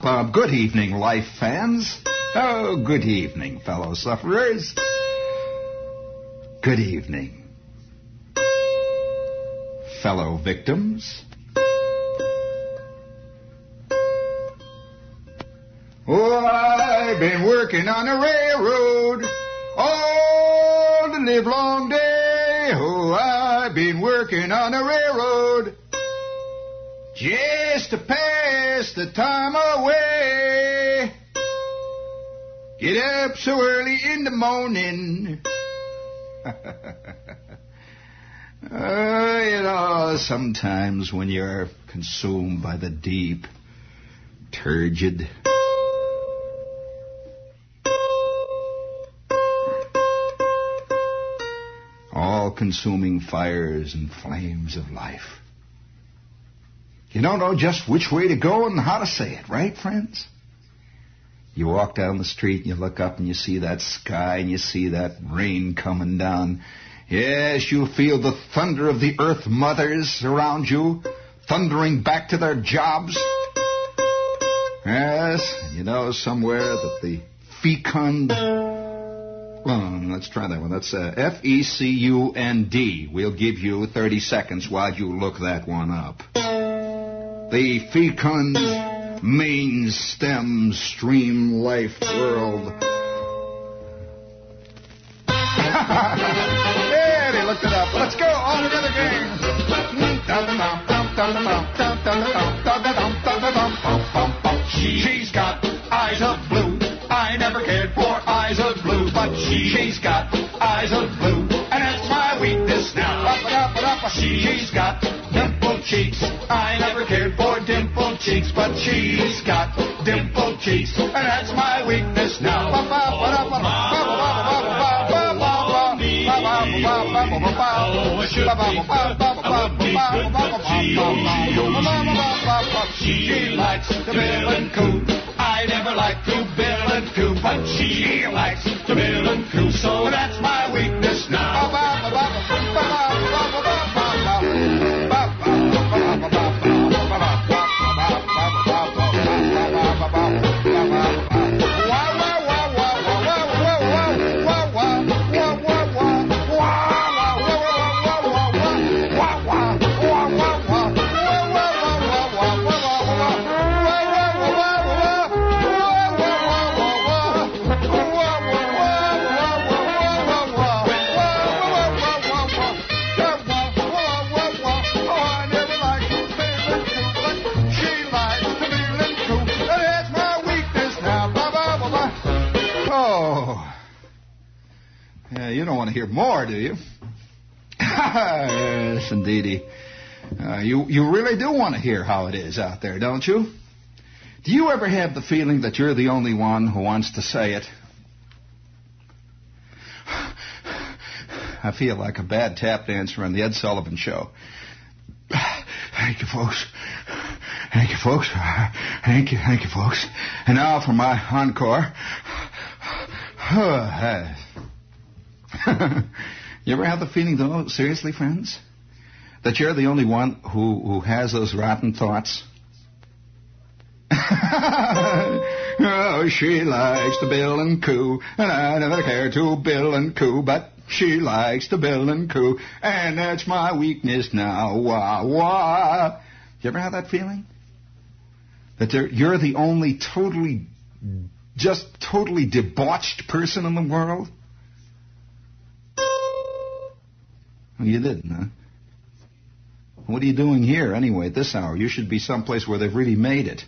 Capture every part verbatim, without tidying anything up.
Uh, good evening, Life fans. Oh, good evening, fellow sufferers. Good evening, fellow victims. Oh, I've been working on a railroad all the livelong day. Oh, I've been working on a railroad just to pass the time away. Get up so early in the morning. uh, you know, sometimes when you're consumed by the deep, turgid, all-consuming fires and flames of life, you don't know just which way to go and how to say it, right, friends? You walk down the street and you look up and you see that sky and you see that rain coming down. Yes, you feel the thunder of the earth mothers around you, thundering back to their jobs. Yes, and you know somewhere that the fecund... Well, let's try that one. That's uh, F E C U N D. We'll give you thirty seconds while you look that one up. The fecund main stem stream life world. Yeah, they looked it up. Let's go. All together again. She's got eyes of blue. I never cared for eyes of blue, but she, she's got eyes of blue, and that's my weakness now. She's got dimpled cheeks. I never cared for dimpled cheeks, but she's got dimpled cheeks, and that's my weakness now. She likes to bill and coo. I never liked to bill and coo, but she likes to bill and coo, so that's my weakness now. You don't want to hear more, do you? Yes, indeedy. Uh, you, you really do want to hear how it is out there, don't you? Do you ever have the feeling that you're the only one who wants to say it? I feel like a bad tap dancer on the Ed Sullivan Show. Thank you, folks. Thank you, folks. Thank you, thank you, folks. And now for my encore. You ever have the feeling, though, seriously, friends, that you're the only one who, who has those rotten thoughts? Oh, she likes to bill and coo, and I never care to bill and coo, but she likes to bill and coo, and that's my weakness now. Wah, wah. You ever have that feeling? That you're the only totally, just totally debauched person in the world? Well, you didn't, huh? What are you doing here, anyway, at this hour? You should be someplace where they've really made it.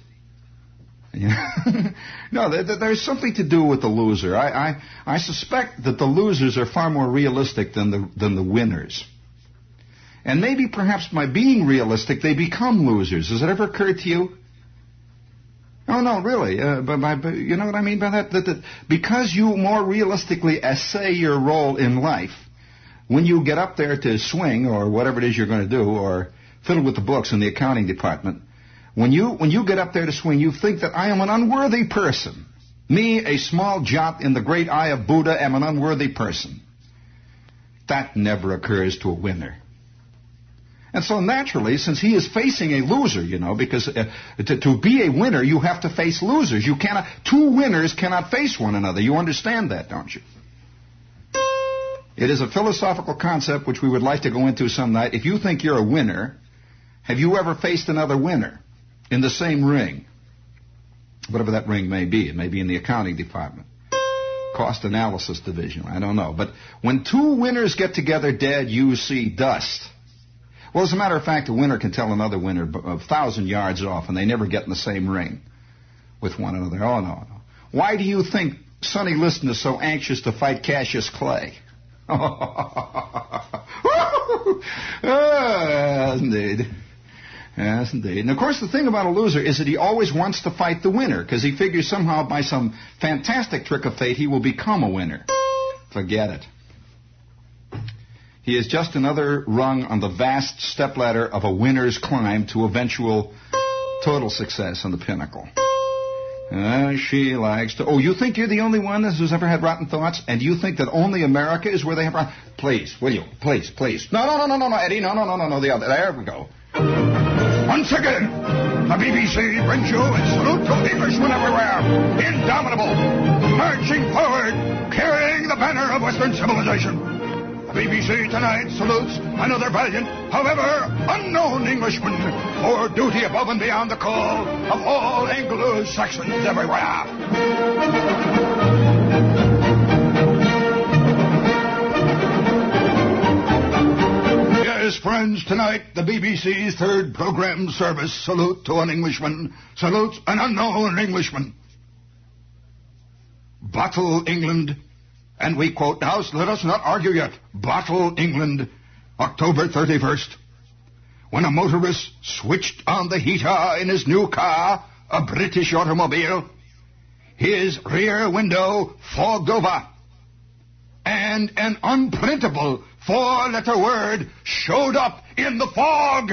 No, there, there's something to do with the loser. I, I, I suspect that the losers are far more realistic than the, than the winners. And maybe, perhaps, by being realistic, they become losers. Has it ever occurred to you? Oh, no, really. Uh, but, by, but you know what I mean by that? That, that? Because you more realistically essay your role in life, when you get up there to swing, or whatever it is you're going to do, or fiddle with the books in the accounting department, when you when you get up there to swing, you think that I am an unworthy person. Me, a small jot in the great eye of Buddha, am an unworthy person. That never occurs to a winner. And so naturally, since he is facing a loser, you know, because uh, to, to be a winner, you have to face losers. You cannot, two winners cannot face one another. You understand that, don't you? It is a philosophical concept which we would like to go into some night. If you think you're a winner, have you ever faced another winner in the same ring? Whatever that ring may be. It may be in the accounting department. Cost analysis division. I don't know. But when two winners get together dead, you see dust. Well, as a matter of fact, a winner can tell another winner a thousand yards off, and they never get in the same ring with one another. Oh, no, no. Why do you think Sonny Liston is so anxious to fight Cassius Clay? Yes, indeed. Yes, indeed. And, of course, the thing about a loser is that he always wants to fight the winner, because he figures somehow by some fantastic trick of fate he will become a winner. Forget it. He is just another rung on the vast stepladder of a winner's climb to eventual total success on the pinnacle. Uh, she likes to... Oh, you think you're the only one who's ever had rotten thoughts? And you think that only America is where they have rotten... Please, will you? Please, please. No, no, no, no, no, no, Eddie. No, no, no, no, no, the other. There we go. Once again, the B B C brings you a salute to Englishmen everywhere. Indomitable. Marching forward, carrying the banner of Western civilization. The B B C tonight salutes another valiant, however unknown Englishman for duty above and beyond the call of all Anglo-Saxons everywhere. Yes, friends, tonight the B B C's third program service salute to an Englishman salutes an unknown Englishman. Bottle England. And we quote now, let us not argue yet. Bottle England, October thirty-first. When a motorist switched on the heater in his new car, a British automobile, his rear window fogged over, and an unprintable four-letter word showed up in the fog.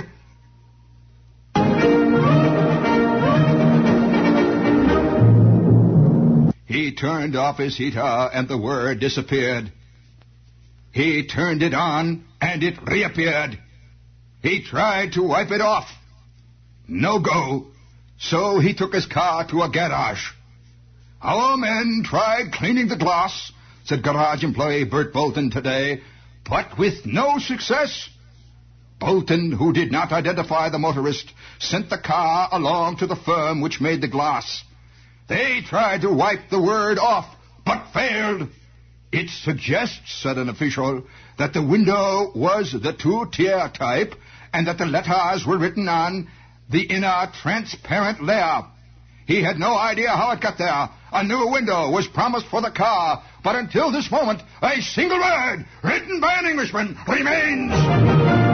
He turned off his heater and the word disappeared. He turned it on and it reappeared. He tried to wipe it off. No go. So he took his car to a garage. Our men tried cleaning the glass, said garage employee Bert Bolton today, but with no success. Bolton, who did not identify the motorist, sent the car along to the firm which made the glass. They tried to wipe the word off, but failed. It suggests, said an official, that the window was the two-tier type and that the letters were written on the inner transparent layer. He had no idea how it got there. A new window was promised for the car, but until this moment, a single word written by an Englishman remains.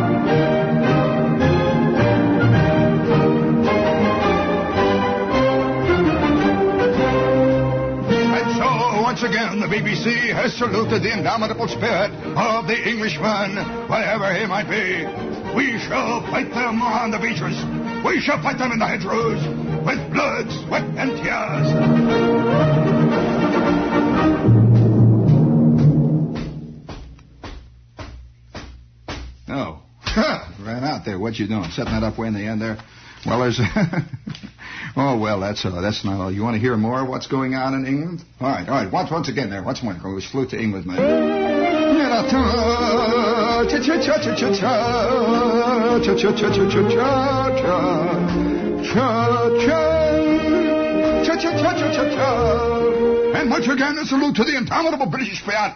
Once again, the B B C has saluted the indomitable spirit of the Englishman, wherever he might be. We shall fight them on the beaches. We shall fight them in the hedgerows, with blood, sweat, and tears. Oh, ran out there. What you doing? Setting that up way in the end there? Well, there's... Oh, well, that's uh, that's not all. You want to hear more of what's going on in England? All right, all right. Once, once again there. Once more. We flew to England, man. And once again, a salute to the indomitable British spirit.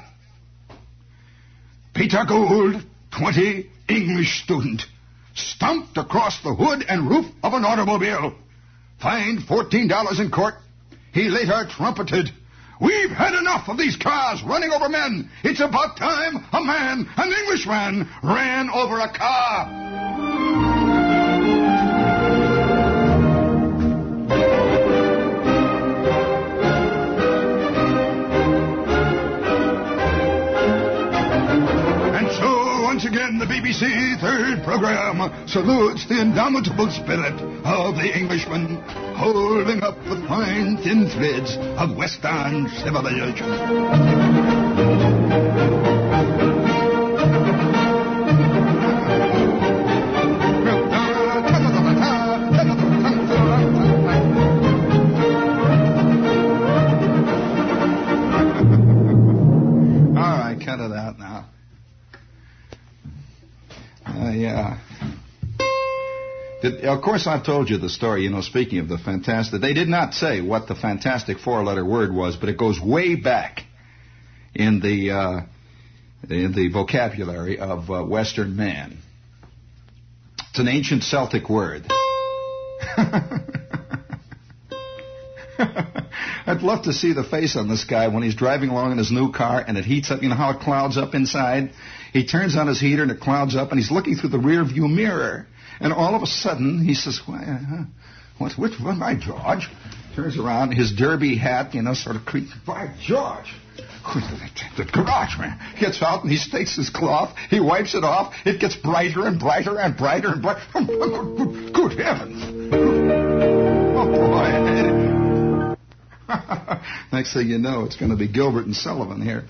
Peter Gould, twenty, English student, stomped across the hood and roof of an automobile. Fined fourteen dollars in court. He later trumpeted, "We've had enough of these cars running over men. It's about time a man, an Englishman, ran over a car." Once again, the B B C third program salutes the indomitable spirit of the Englishman, holding up the fine thin threads of Western civilization. Did, of course, I've told you the story, you know, speaking of the fantastic. They did not say what the fantastic four-letter word was, but it goes way back in the, uh, in the vocabulary of uh, Western man. It's an ancient Celtic word. I'd love to see the face on this guy when he's driving along in his new car and it heats up. You know how it clouds up inside? He turns on his heater and it clouds up, and he's looking through the rear view mirror. And all of a sudden, he says, what, uh, what, which one, my George? Turns around, his derby hat, you know, sort of creeps. By George! The garage, man. Gets out and he takes his cloth, he wipes it off, it gets brighter and brighter and brighter and brighter. Oh, good, good heavens. Oh, boy. Next thing you know, it's going to be Gilbert and Sullivan here.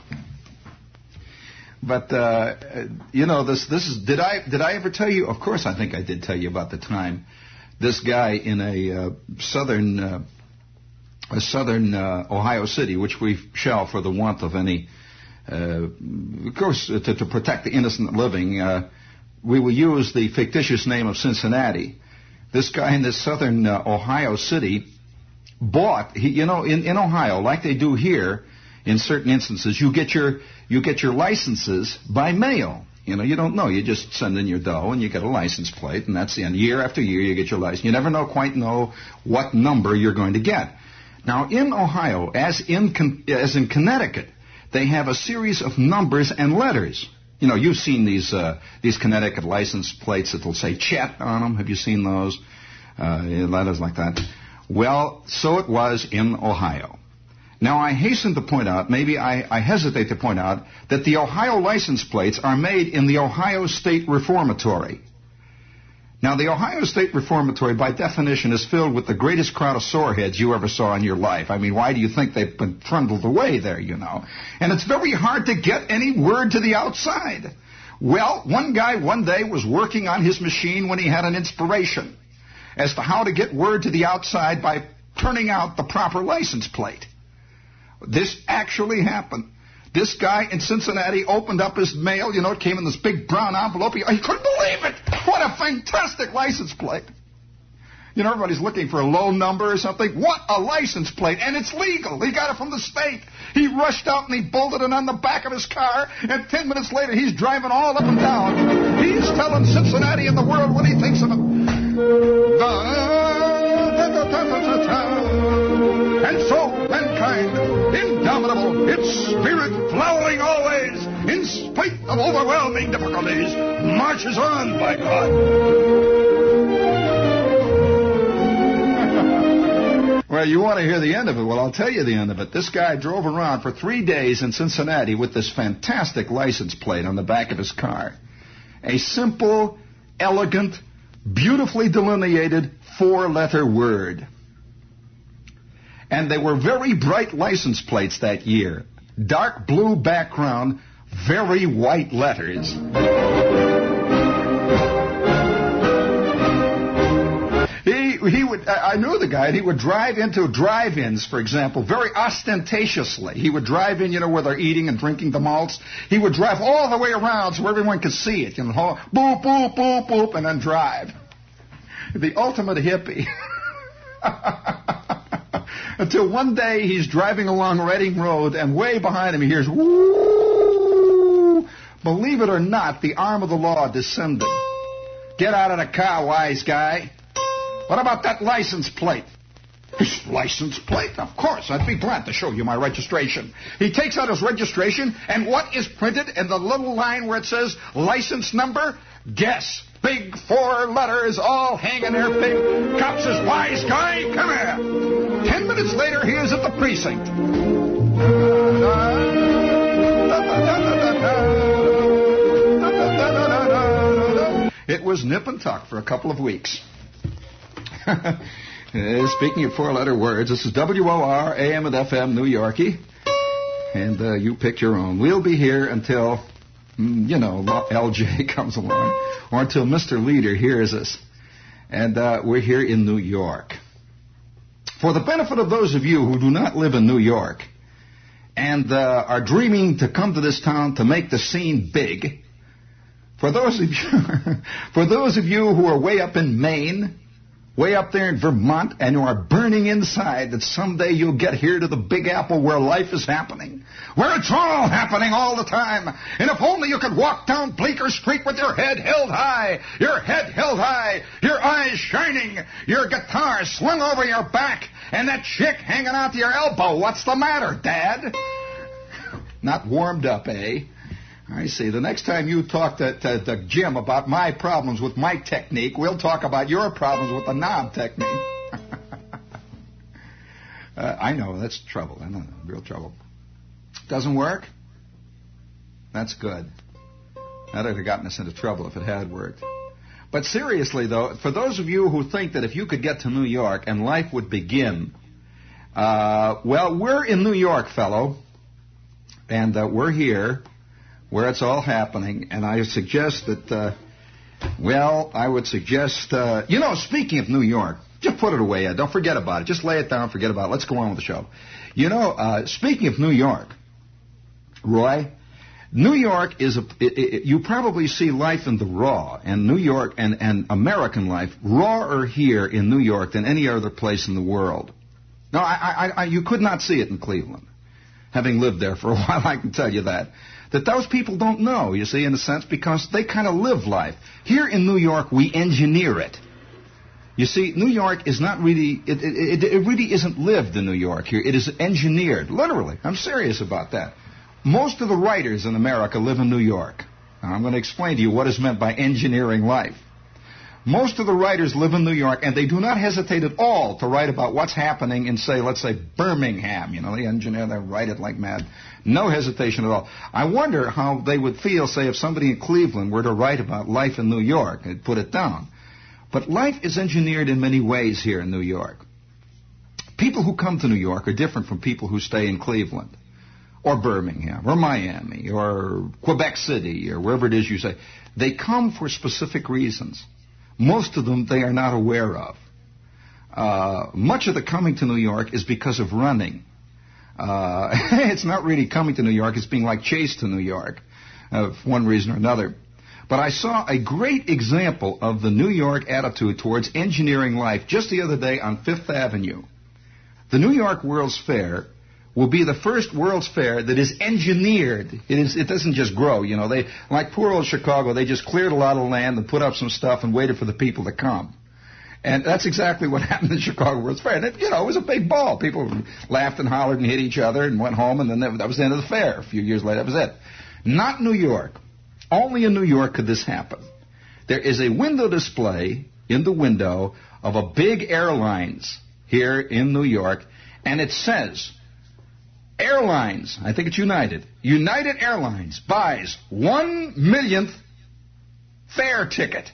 But, uh, you know, this this is, did I did I ever tell you? Of course I think I did tell you about the time this guy in a uh, southern, uh, a southern uh, Ohio city, which we shall for the want of any, uh, of course, to, to protect the innocent living, uh, we will use the fictitious name of Cincinnati. This guy in this southern uh, Ohio city bought, he, you know, in, in Ohio, like they do here, in certain instances, you get your you get your licenses by mail. You know, you don't know. You just send in your dough and you get a license plate, and that's the end. Year after year, you get your license. You never know quite know what number you're going to get. Now, in Ohio, as in as in Connecticut, they have a series of numbers and letters. You know, you've seen these uh, these Connecticut license plates that will say Chet on them. Have you seen those? Uh, letters like that. Well, so it was in Ohio. Now, I hasten to point out, maybe I, I hesitate to point out, that the Ohio license plates are made in the Ohio State Reformatory. Now, the Ohio State Reformatory, by definition, is filled with the greatest crowd of soreheads you ever saw in your life. I mean, why do you think they've been trundled away there, you know? And it's very hard to get any word to the outside. Well, one guy one day was working on his machine when he had an inspiration as to how to get word to the outside by turning out the proper license plate. This actually happened. This guy in Cincinnati opened up his mail. You know, it came in this big brown envelope. He, he couldn't believe it. What a fantastic license plate. You know, everybody's looking for a low number or something. What a license plate. And it's legal. He got it from the state. He rushed out and he bolted it on the back of his car. And ten minutes later, he's driving all up and down. He's telling Cincinnati and the world what he thinks of it. And so, mankind, indomitable, its spirit flowering always, in spite of overwhelming difficulties, marches on, by God. Well, you want to hear the end of it? Well, I'll tell you the end of it. This guy drove around for three days in Cincinnati with this fantastic license plate on the back of his car. A simple, elegant, beautifully delineated four-letter word. And they were very bright license plates that year. Dark blue background, very white letters. He, he would, I knew the guy, and he would drive into drive-ins, for example, very ostentatiously. He would drive in, you know, where they're eating and drinking the malts. He would drive all the way around so everyone could see it. You know, boop, boop, boop, boop, and then drive. The ultimate hippie. Until one day he's driving along Reading Road, and way behind him he hears, woo! Believe it or not, the arm of the law descended. Get out of the car, wise guy. What about that license plate? His license plate? Of course, I'd be glad to show you my registration. He takes out his registration, and what is printed in the little line where it says license number? Guess. Big four letters all hanging there big. Cop says, wise guy, come here. Ten minutes later, he is at the precinct. It was nip and tuck for a couple of weeks. Speaking of four-letter words, this is W O R, A M and F M, New Yorkie. And uh, you pick your own. We'll be here until, you know, L J comes along, or until Mister Leader hears us. And uh, we're here in New York. For the benefit of those of you who do not live in New York and uh, are dreaming to come to this town to make the scene big, For those of you, for those of you who are way up in Maine, way up there in Vermont, and who are burning inside that someday you'll get here to the Big Apple where life is happening, where it's all happening all the time. And if only you could walk down Bleecker Street with your head held high, your head held high, your eyes shining, your guitar slung over your back, and that chick hanging out to your elbow. What's the matter, Dad? Not warmed up, eh? I see. The next time you talk to, to, to Jim about my problems with my technique, we'll talk about your problems with the knob technique. uh, I know, that's trouble. I know, real trouble. Doesn't work? That's good. That would have gotten us into trouble if it had worked. But seriously, though, for those of you who think that if you could get to New York and life would begin, uh, well, we're in New York, fellow, and uh, we're here where it's all happening, and I suggest that, uh, well, I would suggest, uh, you know, speaking of New York, just put it away, Ed. Don't forget about it. Just lay it down, forget about it. Let's go on with the show. You know, uh, speaking of New York, Roy, New York is a, it, it, you probably see life in the raw, and New York and, and American life rawer here in New York than any other place in the world. No, I, I, I, you could not see it in Cleveland. Having lived there for a while, I can tell you that. That those people don't know, you see, in a sense, because they kind of live life. Here in New York, we engineer it. You see, New York is not really, it, it, it really isn't lived in New York here. It is engineered, literally. I'm serious about that. Most of the writers in America live in New York. Now, I'm going to explain to you what is meant by engineering life. Most of the writers live in New York, and they do not hesitate at all to write about what's happening in, say, let's say, Birmingham. You know, the engineer, they write it like mad. No hesitation at all. I wonder how they would feel, say, if somebody in Cleveland were to write about life in New York and put it down. But life is engineered in many ways here in New York. People who come to New York are different from people who stay in Cleveland or Birmingham or Miami or Quebec City or wherever it is you say. They come for specific reasons. Most of them they are not aware of. Uh, much of the coming to New York is because of running. Uh, it's not really coming to New York. It's being like chased to New York uh, for one reason or another. But I saw a great example of the New York attitude towards engineering life just the other day on Fifth Avenue. The New York World's Fair will be the first World's Fair that is engineered. It is. It doesn't just grow, you know. They, like poor old Chicago, they just cleared a lot of land and put up some stuff and waited for the people to come. And that's exactly what happened in Chicago World's Fair. And it, you know, it was a big ball. People laughed and hollered and hit each other and went home, and then that was the end of the fair. A few years later, that was it. Not New York. Only in New York could this happen. There is a window display in the window of a big airlines here in New York, and it says, Airlines, I think it's United, United Airlines buys one millionth fare ticket.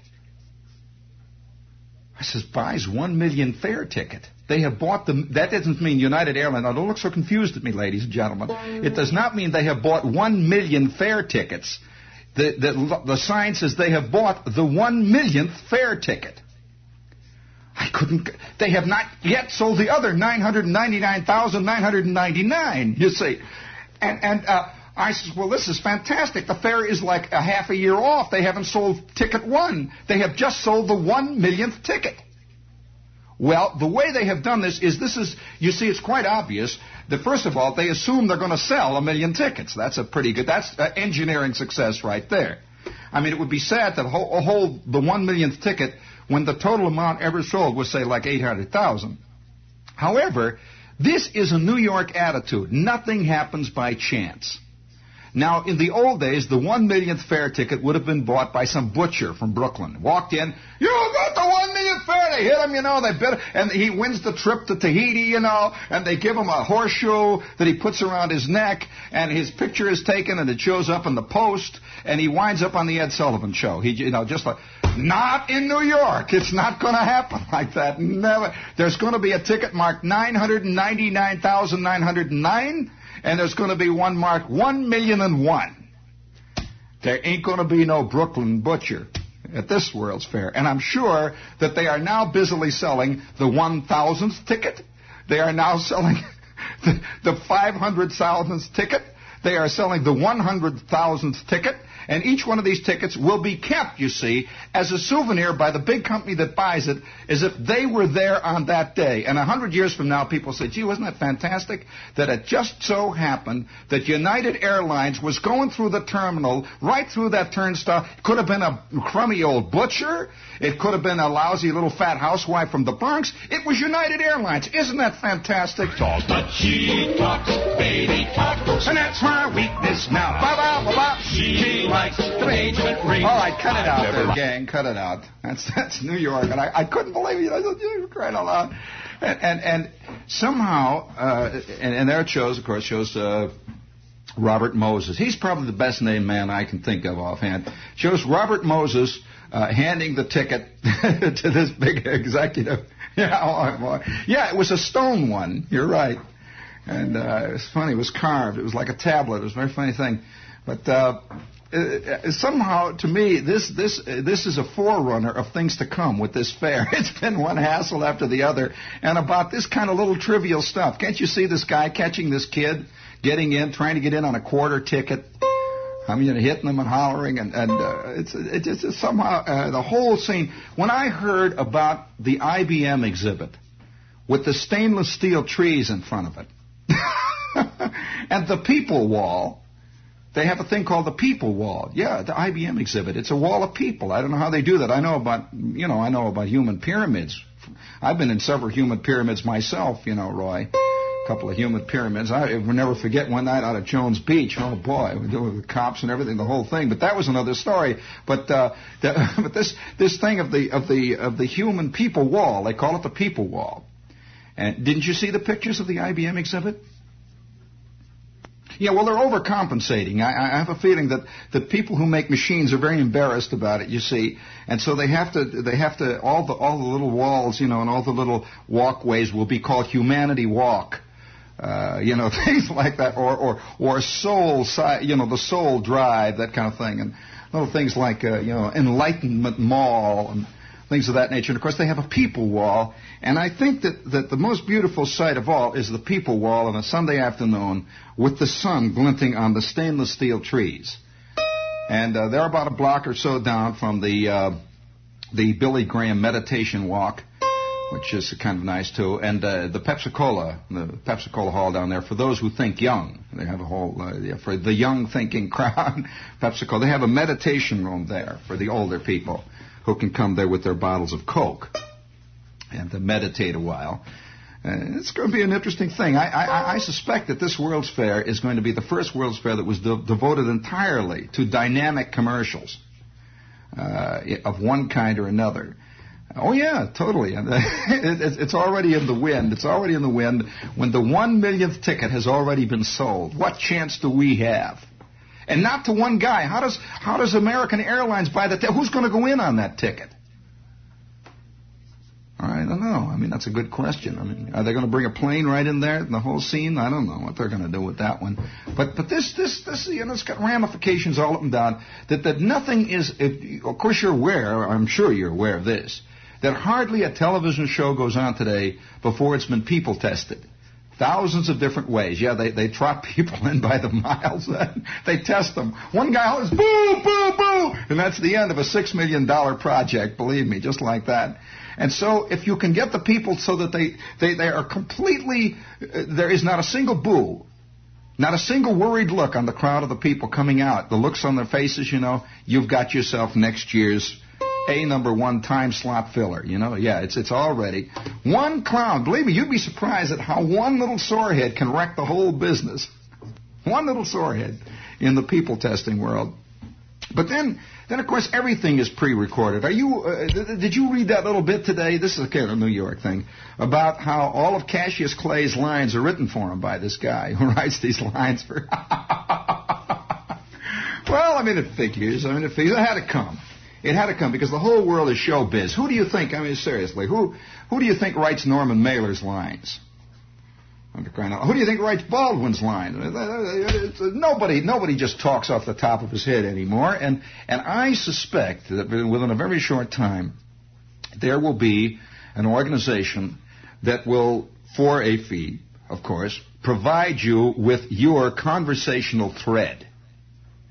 I says, buys one million fare ticket. They have bought the, that doesn't mean United Airlines. Now, don't look so confused at me, ladies and gentlemen. It does not mean they have bought one million fare tickets. The, the, the sign says they have bought the one millionth fare ticket. I couldn't, they have not yet sold the other nine hundred ninety-nine thousand nine hundred ninety-nine, you see. And, and uh, I said, well, this is fantastic. The fare is like a half a year off. They haven't sold ticket one. They have just sold the one millionth ticket. Well, the way they have done this is, this is, you see, it's quite obvious that, first of all, they assume they're going to sell a million tickets. That's a pretty good, that's uh, engineering success right there. I mean, it would be sad to hold, hold the one millionth ticket when the total amount ever sold was, say, like eight hundred thousand. However, this is a New York attitude. Nothing happens by chance. Now, in the old days, the one millionth fare ticket would have been bought by some butcher from Brooklyn. Walked in, you got the one millionth fare. They hit him, you know, they bid, and he wins the trip to Tahiti, you know, and they give him a horseshoe that he puts around his neck, and his picture is taken, and it shows up in the Post, and he winds up on the Ed Sullivan Show. He, you know, just like, not in New York. It's not going to happen like that. Never. There's going to be a ticket marked nine hundred ninety-nine thousand nine hundred nine. And there's going to be one marked one million and one. There ain't going to be no Brooklyn butcher at this World's Fair. And I'm sure that they are now busily selling the one thousandth ticket. They are now selling the, the five hundred thousandth ticket. They are selling the one hundred thousandth ticket. And each one of these tickets will be kept, you see, as a souvenir by the big company that buys it, as if they were there on that day. And a hundred years from now, people say, gee, wasn't that fantastic? That it just so happened that United Airlines was going through the terminal, right through that turnstile. It could have been a crummy old butcher. It could have been a lousy little fat housewife from the Bronx. It was United Airlines. Isn't that fantastic? Talk. But she talks, baby talks. And that's my weakness now. Ba-ba-ba-ba. She likes the engagement ring. All right, cut it out there, gang. Cut it out. That's that's New York, and I, I couldn't believe it. I said, you were crying out loud. And and, and somehow, uh, and, and there it shows, of course, shows uh, Robert Moses. He's probably the best named man I can think of offhand. Shows Robert Moses uh, handing the ticket to this big executive. Yeah, oh, yeah, it was a stone one. You're right. And uh, it was funny. It was carved. It was like a tablet. It was a very funny thing. But uh, uh, somehow, to me, this this uh, this is a forerunner of things to come with this fair. It's been one hassle after the other, and about this kind of little trivial stuff. Can't you see this guy catching this kid, getting in, trying to get in on a quarter ticket? I mean, hitting them and hollering, and, and uh, it's it's just somehow uh, the whole scene. When I heard about the I B M exhibit with the stainless steel trees in front of it, and the people wall. They have a thing called the people wall. Yeah, the I B M exhibit. It's a wall of people. I don't know how they do that. I know about, you know, I know about human pyramids. I've been in several human pyramids myself, you know, Roy. A couple of human pyramids. I will never forget one night out at Jones Beach. Oh boy, we did with the cops and everything, the whole thing. But that was another story. But uh, the, but this this thing of the of the of the human people wall. They call it the people wall. And didn't you see the pictures of the I B M exhibit? Yeah, well, they're overcompensating. I, I have a feeling that the people who make machines are very embarrassed about it, you see, and so they have to, they have to, all the all the little walls, you know, and all the little walkways will be called Humanity Walk, uh, you know, things like that, or or or Soul, you know, the Soul Drive, that kind of thing, and little things like, uh, you know, Enlightenment Mall and things of that nature. And, of course, they have a people wall. And I think that, that the most beautiful sight of all is the people wall on a Sunday afternoon with the sun glinting on the stainless steel trees. And uh, they're about a block or so down from the uh, the Billy Graham Meditation Walk, which is kind of nice, too. And uh, the Pepsi-Cola, the Pepsi-Cola Hall down there, for those who think young. They have a whole, uh, yeah, for the young thinking crowd, Pepsi-Cola. They have a meditation room there for the older people who can come there with their bottles of Coke and to meditate a while. Uh, it's going to be an interesting thing. I, I, I suspect that this World's Fair is going to be the first World's Fair that was de- devoted entirely to dynamic commercials uh, of one kind or another. Oh, yeah, totally. It's already in the wind. It's already in the wind when the one millionth ticket has already been sold. What chance do we have? And not to one guy. How does how does American Airlines buy the ticket? Who's going to go in on that ticket? I don't know. I mean, that's a good question. I mean, are they going to bring a plane right in there, the whole scene? I don't know what they're going to do with that one. But but this this this you know, it's got ramifications all up and down. That that nothing is. It, of course, you're aware. I'm sure you're aware of this. That hardly a television show goes on today before it's been people tested. Thousands of different ways. Yeah, they, they trot people in by the miles. They test them. One guy hollers, boo, boo, boo, and that's the end of a six million dollars project, believe me, just like that. And so if you can get the people so that they, they, they are completely, uh, there is not a single boo, not a single worried look on the crowd of the people coming out. The looks on their faces, you know, you've got yourself next year's A number one time slot filler, you know, yeah, it's it's all ready. One clown, believe me, you'd be surprised at how one little sorehead can wreck the whole business. One little sorehead in the people testing world. But then, then of course, everything is pre-recorded. Are you? Uh, did you read that little bit today? This is a kind of New York thing about how all of Cassius Clay's lines are written for him by this guy who writes these lines for. Well, I mean, it figures. I mean, it figures. It had to come. It had to come because the whole world is showbiz. Who do you think, I mean, seriously, who who do you think writes Norman Mailer's lines? Who do you think writes Baldwin's lines? Nobody nobody just talks off the top of his head anymore. And, and I suspect that within a very short time, there will be an organization that will, for a fee, of course, provide you with your conversational thread.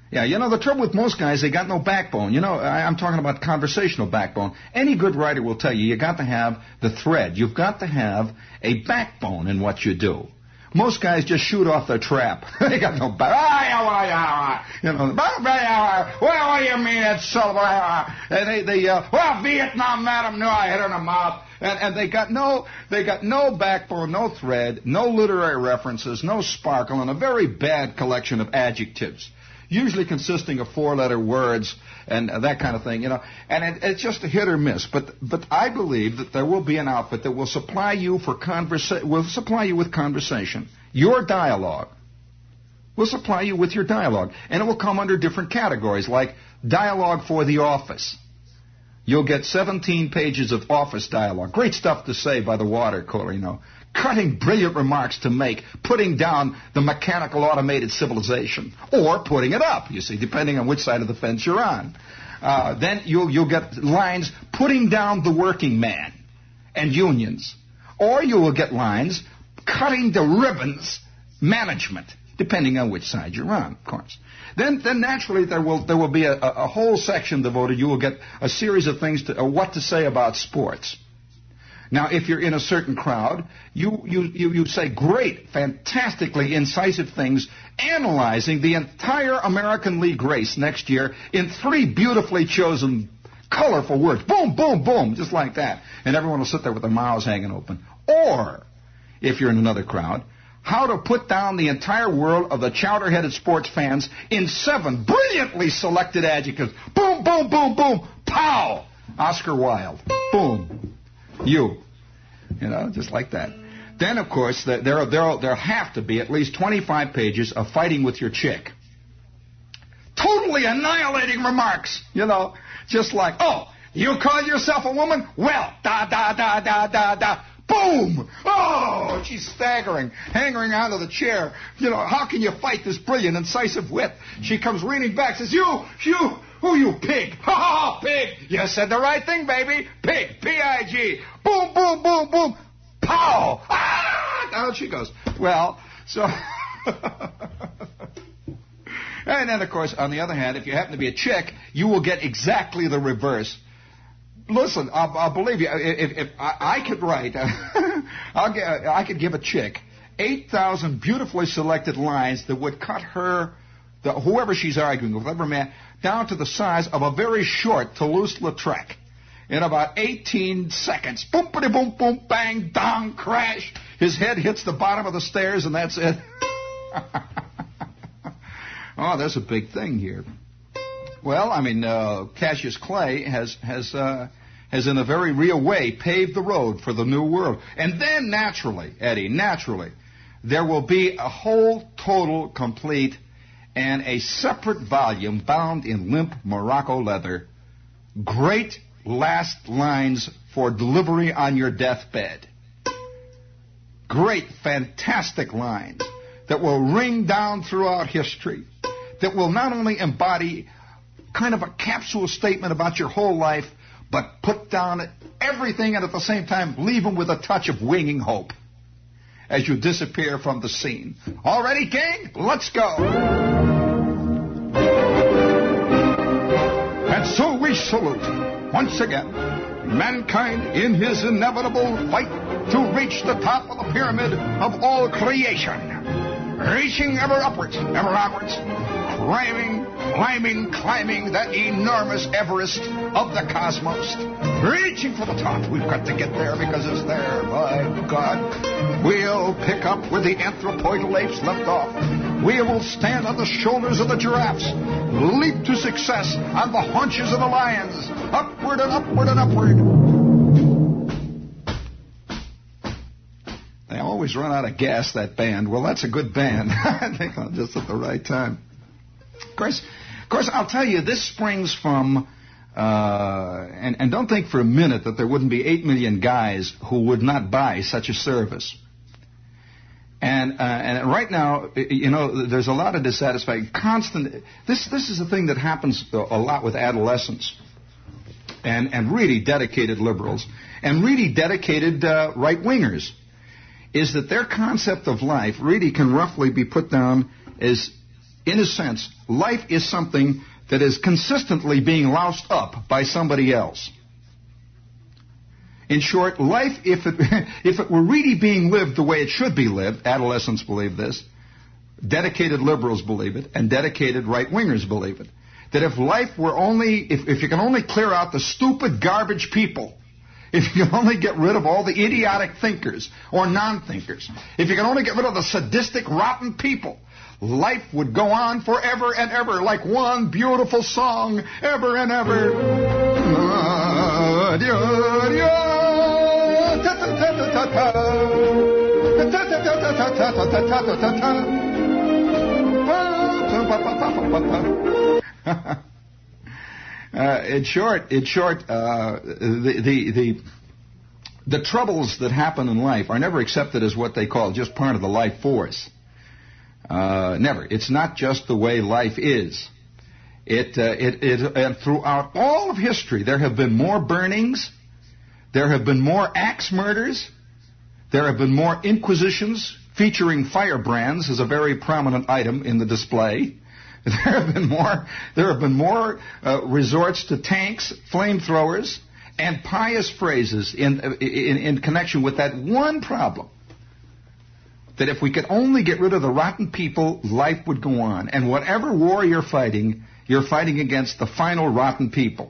Yeah, you know, the trouble with most guys, they got no backbone. You know, I, I'm talking about conversational backbone. Any good writer will tell you, you got to have the thread. You've got to have a backbone in what you do. Most guys just shoot off their trap. They got no back. You know, what do you mean it's so? And they, they uh, well, Vietnam, madam, no, I hit her in the mouth. And, and they got no, they got no backbone, no thread, no literary references, no sparkle, and a very bad collection of adjectives, usually consisting of four-letter words and that kind of thing, you know. And it, it's just a hit or miss. But but I believe that there will be an outfit that will supply you for conversa- will supply you with conversation, your dialogue. Will supply you with your dialogue, and it will come under different categories, like dialogue for the office. You'll get seventeen pages of office dialogue. Great stuff to say by the water cooler, you know. Cutting brilliant remarks to make, putting down the mechanical automated civilization, or putting it up, you see, depending on which side of the fence you're on. Uh, then you'll, you'll get lines putting down the working man and unions. Or you will get lines cutting to ribbons management, depending on which side you're on, of course. Then, then naturally there will there will be a, a whole section devoted. You will get a series of things to uh, what to say about sports. Now, if you're in a certain crowd, you you you, you say great, fantastically incisive things, analyzing the entire American League race next year in three beautifully chosen, colorful words. Boom, boom, boom, just like that, and everyone will sit there with their mouths hanging open. Or, if you're in another crowd, how to put down the entire world of the chowder-headed sports fans in seven brilliantly selected adjectives. Boom, boom, boom, boom, pow! Oscar Wilde. Boom. You. You know, just like that. Then, of course, there there there have to be at least twenty-five pages of fighting with your chick. Totally annihilating remarks, you know, just like, oh, you call yourself a woman? Well, da, da, da, da, da, da. Boom! Oh, she's staggering, hanging onto the chair. You know, how can you fight this brilliant, incisive wit? She comes leaning back, says, you, you, who you, pig? Ha ha, pig! You said the right thing, baby. Pig, P I G. Boom, boom, boom, boom. Pow! Ah! Down she goes. Well, so... And then, of course, on the other hand, if you happen to be a chick, you will get exactly the reverse. Listen, I'll, I'll believe you. If, if I, I could write, I'll get, I could give a chick eight thousand beautifully selected lines that would cut her, the, whoever she's arguing with, whatever man, down to the size of a very short Toulouse-Lautrec in about eighteen seconds. Boom, boom, boom, boom, bang, dong, crash. His head hits the bottom of the stairs, and that's it. Oh, there's a big thing here. Well, I mean, uh, Cassius Clay has has uh, has in a very real way paved the road for the new world. And then naturally, Eddie, naturally, there will be a whole, total, complete, and a separate volume bound in limp Morocco leather. Great last lines for delivery on your deathbed. Great, fantastic lines that will ring down throughout history, that will not only embody kind of a capsule statement about your whole life, but put down everything and at the same time leave them with a touch of winging hope as you disappear from the scene. All ready, gang? Let's go. And so we salute, once again, mankind in his inevitable fight to reach the top of the pyramid of all creation. Reaching ever upwards, ever onwards, climbing, climbing, climbing that enormous Everest of the cosmos. Reaching for the top. We've got to get there because it's there. By God. We'll pick up where the anthropoidal apes left off. We will stand on the shoulders of the giraffes. Leap to success on the haunches of the lions. Upward and upward and upward. They always run out of gas, that band. Well, that's a good band. I think just at the right time. Of course, of course, I'll tell you, this springs from, uh, and, and don't think for a minute that there wouldn't be eight million guys who would not buy such a service. And uh, and right now, you know, there's a lot of dissatisfaction. Constant. This this is a thing that happens a lot with adolescents, and and really dedicated liberals, and really dedicated uh, right wingers. Is that their concept of life really can roughly be put down as in a sense, life is something that is consistently being loused up by somebody else. In short, life, if it, if it were really being lived the way it should be lived, adolescents believe this, dedicated liberals believe it, and dedicated right-wingers believe it, that if life were only, if, if you can only clear out the stupid garbage people, if you can only get rid of all the idiotic thinkers or non-thinkers, if you can only get rid of the sadistic, rotten people, life would go on forever and ever like one beautiful song, ever and ever. Uh, in short, in short, uh, the, the the the troubles that happen in life are never accepted as what they call just part of the life force. Uh, never. It's not just the way life is. It, uh, it, it, and throughout all of history, there have been more burnings, there have been more axe murders, there have been more inquisitions featuring firebrands as a very prominent item in the display. There have been more. There have been more uh, resorts to tanks, flamethrowers, and pious phrases in, in in connection with that one problem. That if we could only get rid of the rotten people, life would go on. And whatever war you're fighting, you're fighting against the final rotten people.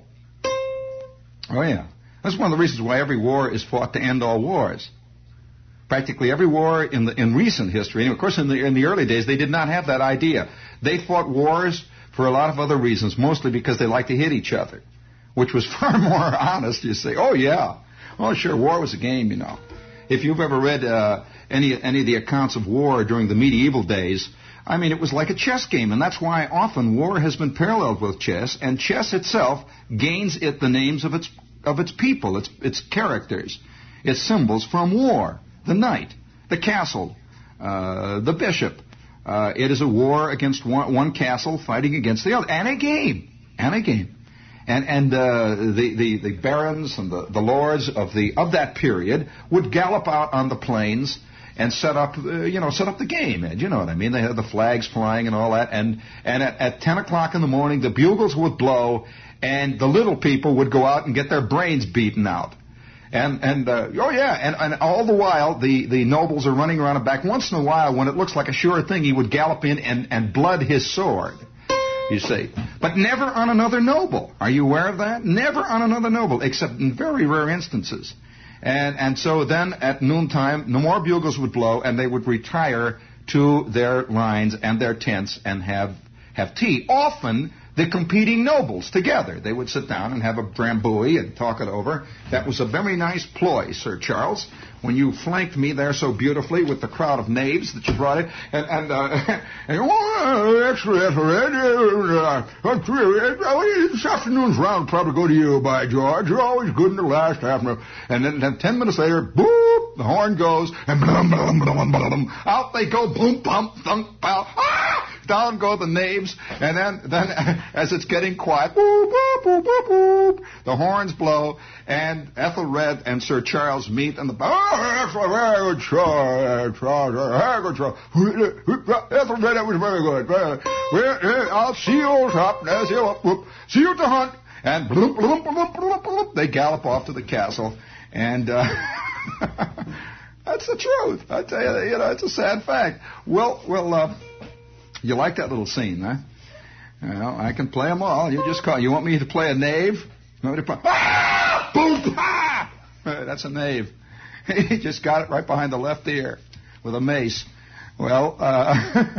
Oh yeah, that's one of the reasons why every war is fought to end all wars. Practically every war in the in recent history, and of course in the in the early days, they did not have that idea. They fought wars for a lot of other reasons, mostly because they liked to hit each other, which was far more honest. You say, oh yeah, oh sure, war was a game, you know. If you've ever read uh, any any of the accounts of war during the medieval days, I mean, it was like a chess game, and that's why often war has been paralleled with chess, and chess itself gains it the names of its of its people, its its characters, its symbols from war. The knight, the castle, uh, the bishop. Uh, it is a war against one, one castle fighting against the other, and a game, and a game, and and uh, the, the the barons and the, the lords of the of that period would gallop out on the plains and set up, uh, you know, set up the game. And you know what I mean? They had the flags flying and all that, and and at, at ten o'clock in the morning, the bugles would blow, and the little people would go out and get their brains beaten out. And, and uh, oh yeah, and, and all the while, the, the nobles are running around and back. Once in a while, when it looks like a sure thing, he would gallop in and, and blood his sword, you see. But never on another noble. Are you aware of that? Never on another noble, except in very rare instances. And, and so then, at noontime, no more bugles would blow, and they would retire to their lines and their tents and have, have tea. Often, the competing nobles together. They would sit down and have a drambuie and talk it over. That was a very nice ploy, Sir Charles, when you flanked me there so beautifully with the crowd of knaves that you brought in. And, and, uh, and oh, actually, uh, uh, this afternoon's round will probably go to you, by George. You're always good in the last half an hour. And then, then ten minutes later, boop, the horn goes, and blum, blum, blum, blum, out they go, boom, bump, thunk, pow, ah! Down go the knaves, and then, then as it's getting quiet, boop, boop, boop, boop, boop, the horns blow, and Ethelred and Sir Charles meet, and the oh, very good Charles, very good Charles, Ethelred, that was very good. Well, I'll see you, old top, see you, see you at the hunt, and bloop, bloop, bloop, bloop, bloop, they gallop off to the castle, and uh, that's the truth. I tell you, you know, it's a sad fact. Well, well. Uh, You like that little scene, huh? Well, I can play them all. You just call. You want me to play a knave? You want me to play? Ah! Boom! Ah! That's a knave. He just got it right behind the left ear with a mace. Well, uh...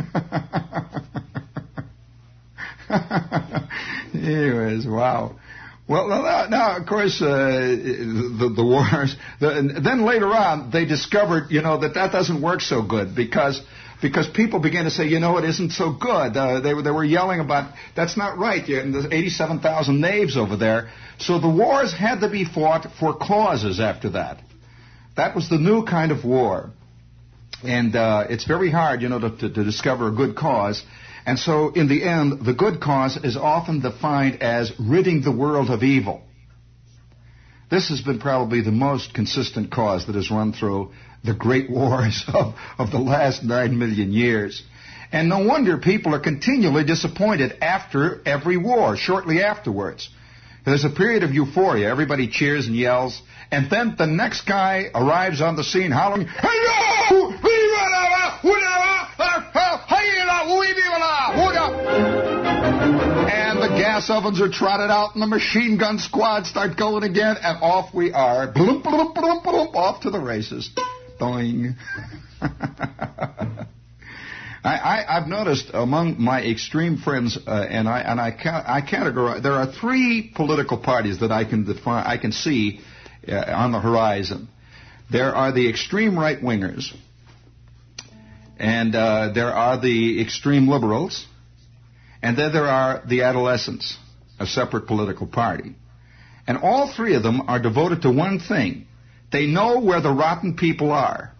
anyways, wow. Well, now, now of course, uh, the, the wars. The, and then later on, they discovered, you know, that that doesn't work so good because. Because people began to say, you know, it isn't so good. Uh, they, they were yelling about, that's not right. There's eighty-seven thousand knaves over there. So the wars had to be fought for causes after that. That was the new kind of war. And uh, it's very hard, you know, to, to, to discover a good cause. And so in the end, the good cause is often defined as ridding the world of evil. This has been probably the most consistent cause that has run through the great wars of, of the last nine million years. And no wonder people are continually disappointed after every war, shortly afterwards. There's a period of euphoria. Everybody cheers and yells. And then the next guy arrives on the scene hollering, "Hello! And the gas ovens are trotted out and the machine gun squads start going again, and off we are. Bloop, bloop, bloop, bloop, off to the races. Doing. I, I, I've noticed among my extreme friends, uh, and I and I, ca- I categorize. There are three political parties that I can define. I can see uh, on the horizon. There are the extreme right wingers, and uh, there are the extreme liberals, and then there are the adolescents, a separate political party, and all three of them are devoted to one thing: they know where the rotten people are.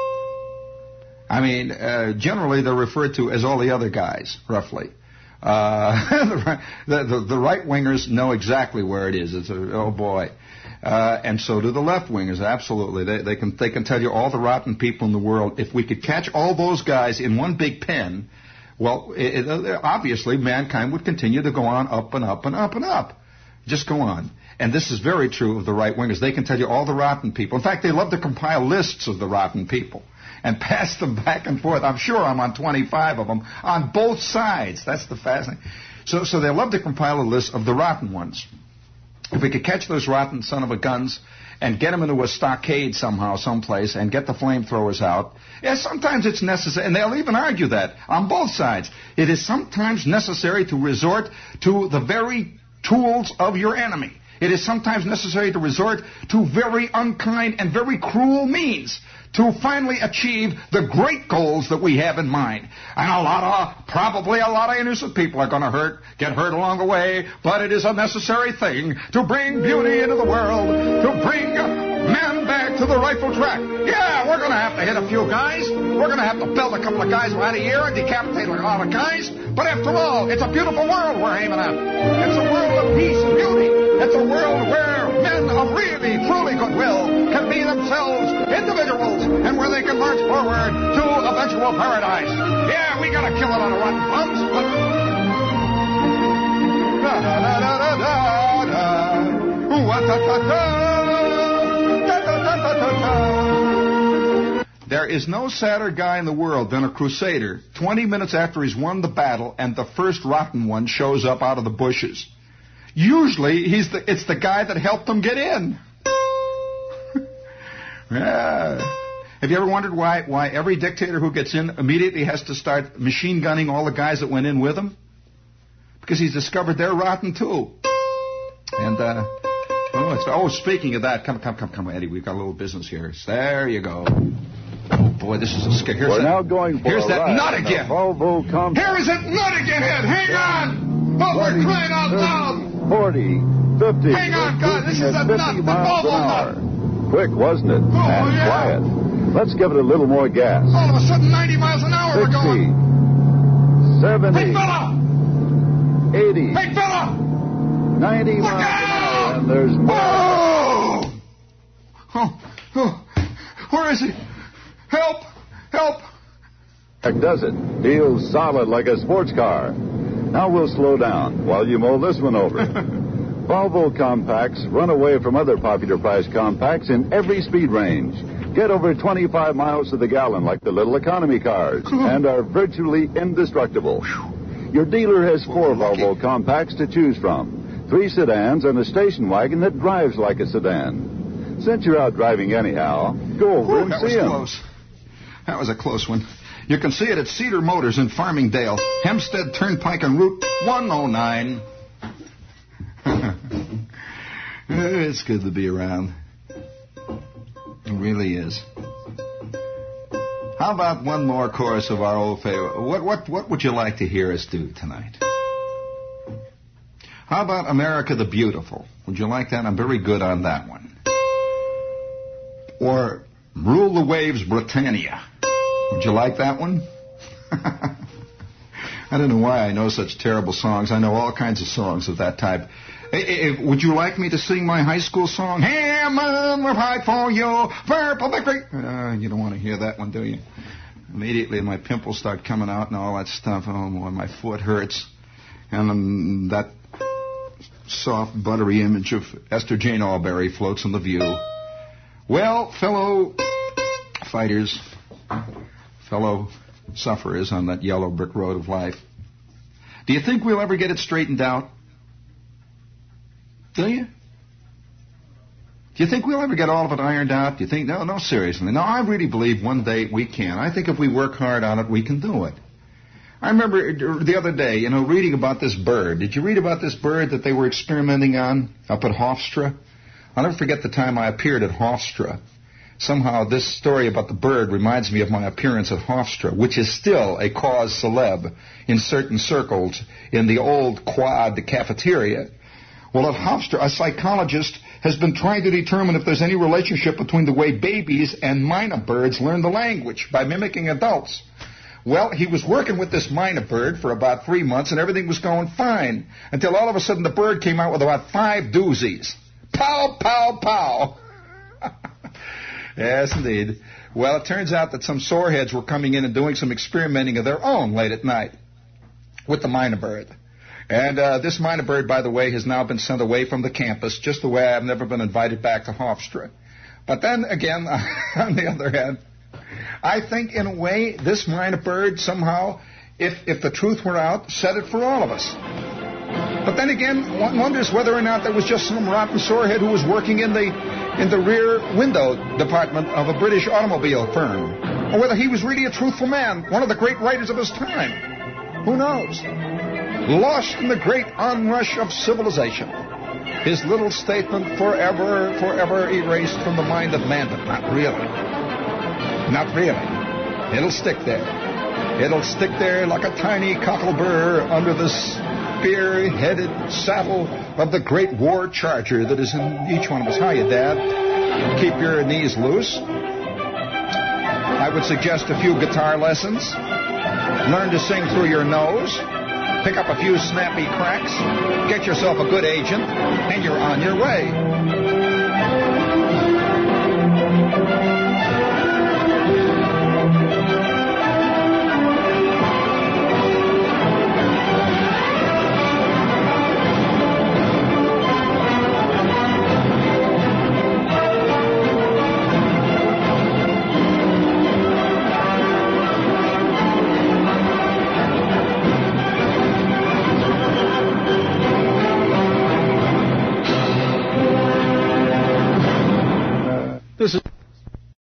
I mean, uh, generally they're referred to as all the other guys, roughly. Uh, the, the, the right-wingers know exactly where it is. It's a, oh, boy. Uh, and so do the left-wingers, absolutely. They, they can they can tell you all the rotten people in the world. If we could catch all those guys in one big pen, well, it, it, obviously mankind would continue to go on up and up and up and up. Just go on. And this is very true of the right-wingers. They can tell you all the rotten people. In fact, they love to compile lists of the rotten people and pass them back and forth. I'm sure I'm on twenty-five of them on both sides. That's the fascinating. So, so they love to compile a list of the rotten ones. If we could catch those rotten son of a guns and get them into a stockade somehow, someplace, and get the flamethrowers out, yeah, sometimes it's necessary, and they'll even argue that on both sides. It is sometimes necessary to resort to the very tools of your enemy. It is sometimes necessary to resort to very unkind and very cruel means to finally achieve the great goals that we have in mind. And a lot of, probably a lot of innocent people are going to hurt, get hurt along the way, but it is a necessary thing to bring beauty into the world, to bring men back to the rightful track. Yeah, we're going to have to hit a few guys. We're going to have to belt a couple of guys right a year and decapitate a lot of guys. But after all, it's a beautiful world we're aiming at. It's a world of peace and beauty. It's a world where men of really, truly goodwill can be themselves individuals and where they can march forward to eventual paradise. Yeah, we got to kill it on the rotten plums, but... Da, da, da, da, da, da, da. Wa-ta-ta-ta. There is no sadder guy in the world than a crusader twenty minutes after he's won the battle and the first rotten one shows up out of the bushes. Usually he's the, it's the guy that helped them get in. Yeah. Have you ever wondered why, why every dictator who gets in immediately has to start machine gunning all the guys that went in with him? Because he's discovered they're rotten too. And, uh... Oh, it's, oh, speaking of that, come, come, come, come, Eddie. We've got a little business here. There you go. Oh boy, this is a scare. Here's We're that, now going for here's a that ride nut again. Volvo compact. Here is that nut again, Ed. Hang on. Oh, we're crying out loud. forty, fifty. Hang on, God. This is a nut. The Volvo nut. Quick, wasn't it? Oh, and yeah. quiet. Let's give it a little more gas. All of a sudden, ninety miles an hour sixty, we're going. seventy, Hey, fella. eighty, Hey, fella. ninety Look miles an out. hour. And there's more. Oh. Oh. Oh. Where is he? Help. Help. That does it. Feels solid like a sports car. Now we'll slow down while you mull this one over. Volvo compacts run away from other popular price compacts in every speed range. Get over twenty-five miles to the gallon like the little economy cars and are virtually indestructible. Your dealer has four Volvo compacts to choose from. Three sedans and a station wagon that drives like a sedan. Since you're out driving anyhow, go over Ooh, and that see was them. close. That was a close one. You can see it at Cedar Motors in Farmingdale, Hempstead Turnpike and Route one oh nine. It's good to be around. It really is. How about one more chorus of our old favorite? What, what, what would you like to hear us do tonight? How about America the Beautiful? Would you like that? I'm very good on that one. Or Rule the Waves, Britannia. Would you like that one? I don't know why I know such terrible songs. I know all kinds of songs of that type. Hey, hey, would you like me to sing my high school song? Hey, Women will fight for you. Purple victory. Uh, you don't want to hear that one, do you? Immediately my pimples start coming out and all that stuff. Oh, boy, my foot hurts. And um, that soft, buttery image of Esther Jane Albury floats in the view. Well, fellow fighters, fellow sufferers on that yellow brick road of life, do you think we'll ever get it straightened out? Do you? Do you think we'll ever get all of it ironed out? Do you think? No, no, seriously. No, I really believe one day we can. I think if we work hard on it, we can do it. I remember the other day, you know, reading about this bird. Did you read about this bird that they were experimenting on up at Hofstra? I'll never forget the time I appeared at Hofstra. Somehow this story about the bird reminds me of my appearance at Hofstra, which is still a cause célèbre in certain circles in the old quad cafeteria. Well, at Hofstra, a psychologist has been trying to determine if there's any relationship between the way babies and mynah birds learn the language by mimicking adults. Well, he was working with this mynah bird for about three months, and everything was going fine, until all of a sudden the bird came out with about five doozies. Pow, pow, pow. Yes, indeed. Well, it turns out that some soreheads were coming in and doing some experimenting of their own late at night with the mynah bird. And uh, this mynah bird, by the way, has now been sent away from the campus, just the way I've never been invited back to Hofstra. But then, again, on the other hand, I think, in a way, this mynah bird somehow, if, if the truth were out, said it for all of us. But then again, one wonders whether or not there was just some rotten sorehead who was working in the in the rear window department of a British automobile firm, or whether he was really a truthful man, one of the great writers of his time. Who knows? Lost in the great onrush of civilization. His little statement forever, forever erased from the mind of man, but not really. Not really. It'll stick there. It'll stick there like a tiny cocklebur under the spear-headed saddle of the great war charger that is in each one of us. Hiya, Dad. Keep your knees loose. I would suggest a few guitar lessons. Learn to sing through your nose. Pick up a few snappy cracks. Get yourself a good agent, and you're on your way.